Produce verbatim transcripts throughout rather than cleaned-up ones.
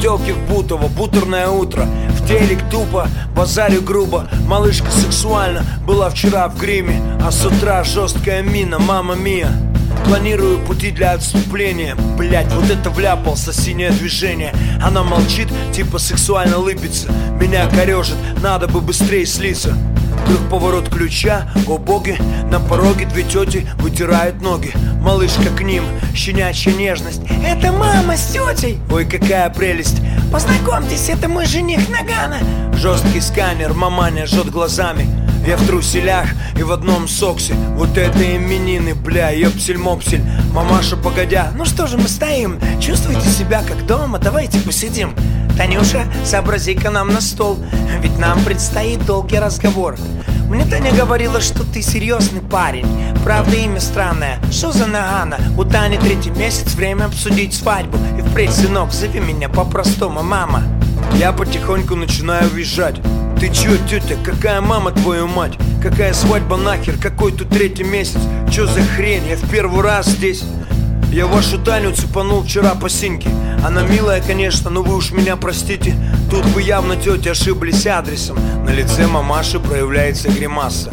Телки в Бутово, бутерное утро. В телек тупо, базарю грубо. Малышка сексуально была вчера в гриме, а с утра жесткая мина, мама мия. Планирую пути для отступления. Блять, вот это вляпался, синее движение. Она молчит, типа сексуально лыбится. Меня корежит, надо бы быстрее слиться. Вдруг поворот ключа, о боги. На пороге две тети вытирают ноги. Малышка к ним, щенячья нежность. Это мама с тетей. Ой, какая прелесть. Познакомьтесь, это мой жених Нагана. Жесткий сканер, маманя жжет глазами. Я в труселях и в одном соксе. Вот это именины, бля, ёпсель-мопсель. Мамаша, погодя, ну что же мы стоим? Чувствуете себя как дома? Давайте посидим. Танюша, сообрази-ка нам на стол, ведь нам предстоит долгий разговор. Мне Таня говорила, что ты серьезный парень. Правда, имя странное, что за Нагана? У Тани третий месяц, время обсудить свадьбу. И впредь, сынок, зови меня по-простому, мама. Я потихоньку начинаю визжать. Ты чё, тетя, какая мама, твою мать? Какая свадьба нахер, какой тут третий месяц? Чё за хрень, я в первый раз здесь. Я вашу Таню цепанул вчера по синьке. Она милая, конечно, но вы уж меня простите. Тут вы явно, тетя, ошиблись адресом. На лице мамаши проявляется гримаса.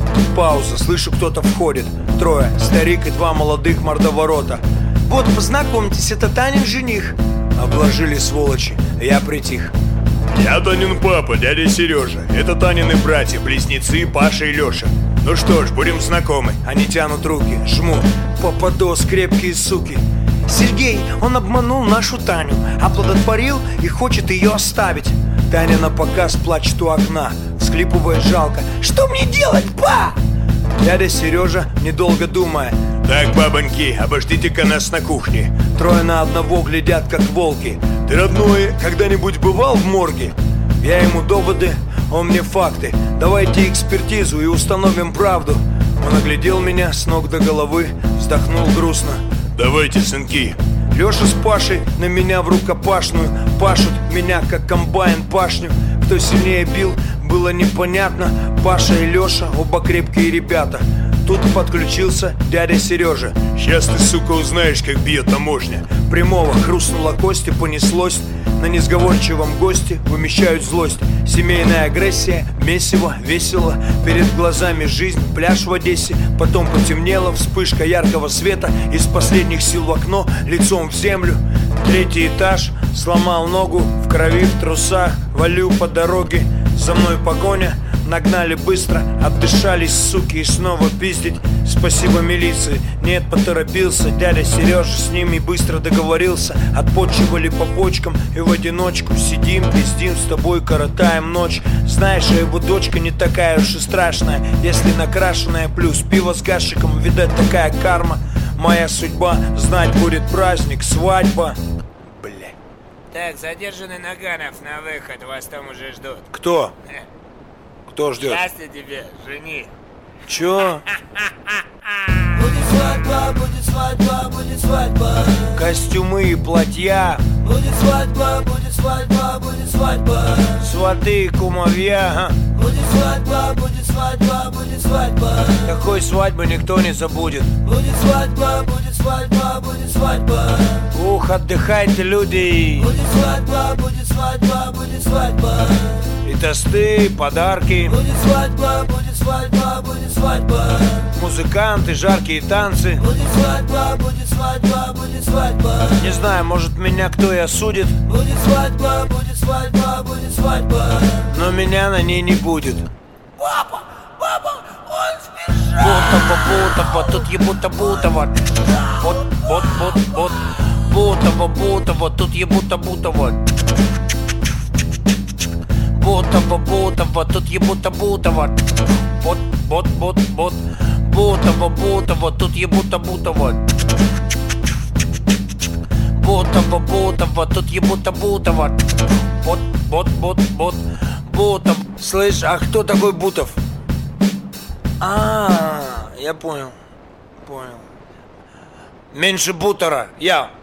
Пауза, слышу, кто-то входит. Трое, старик и два молодых мордоворота. Вот, познакомьтесь, это Танин жених. Обложили сволочи, я притих. Я Танин папа, дядя Сережа. Это Танины братья, близнецы Паша и Леша. Ну что ж, будем знакомы. Они тянут руки, жмут. Попадос, крепкие суки. Сергей, он обманул нашу Таню, оплодотворил и хочет ее оставить. Таня на показ плачет у окна, всхлипывает жалко. Что мне делать, ба? Дядя Сережа, недолго думая: так, бабоньки, обождите-ка нас на кухне. Трое на одного глядят, как волки. Ты, родной, когда-нибудь бывал в морге? Я ему доводы, он мне факты. Давайте экспертизу и установим правду. Он оглядел меня с ног до головы, вздохнул грустно. Давайте, сынки. Леша с Пашей на меня в рукопашную. Пашут меня, как комбайн, пашню. Кто сильнее бил, было непонятно. Паша и Леша, оба крепкие ребята. Тут подключился дядя Сережа. Сейчас ты, сука, узнаешь, как бьет таможня. Прямого хрустнула кость и понеслось. На несговорчивом госте вымещают злость. Семейная агрессия, месиво, весело. Перед глазами жизнь, пляж в Одессе. Потом потемнело, вспышка яркого света. Из последних сил в окно, лицом в землю. Третий этаж, сломал ногу. В крови, в трусах, валю по дороге. За мной погоня, нагнали быстро. Отдышались, суки, и снова пиздить. Спасибо милиции, нет, поторопился. Дядя Сережа с ними быстро договорился. Отпочивали по почкам и в одиночку сидим, пиздим, с тобой коротаем ночь. Знаешь, а его дочка не такая уж и страшная, если накрашенная, плюс пиво с гашиком. Видать, такая карма, моя судьба. Знать будет праздник, свадьба. Блять. Так, задержанный Наганов на выход, вас там уже ждут. Кто? Кто ждет? Счастья тебе, жених. Чё? Будет свадьба, будет свадьба, будет свадьба. Костюмы и платья. Будет свадьба, будет свадьба, будет свадьба. Сваты и кумовья. Будет свадьба, будет свадьба, будет свадьба. Такой свадьбы никто не забудет. Будет свадьба, будет свадьба, будет свадьба. Ух, отдыхайте, люди. Будет свадьба, будет свадьба, будет свадьба. И тосты, и подарки. Будет свадьба, будет свадьба, будет свадьба. Музыканты, жаркие танцы. Будет свадьба, будет свадьба, будет свадьба. Не знаю, может меня кто и осудит. Будет свадьба, будет свадьба, будет свадьба. Но меня на ней не будет. Папа, папа, он сбежал. Бутово, Бутово, тут ебута Бутово. Вот, вот, вот, вот. Бутово, Бутово, тут ебута Бутово. Бутово, Бутово, тут ебута Бутово. Вот, вот, вот, вот. Бутово, Бутово, тут ебута Бутово. Бутово, Бутово, тут ебута Бутово. Вот, вот, вот, вот. Бутов. Слышь, а кто такой Бутов? А, я понял. Понял. Меньше Бутера. Я.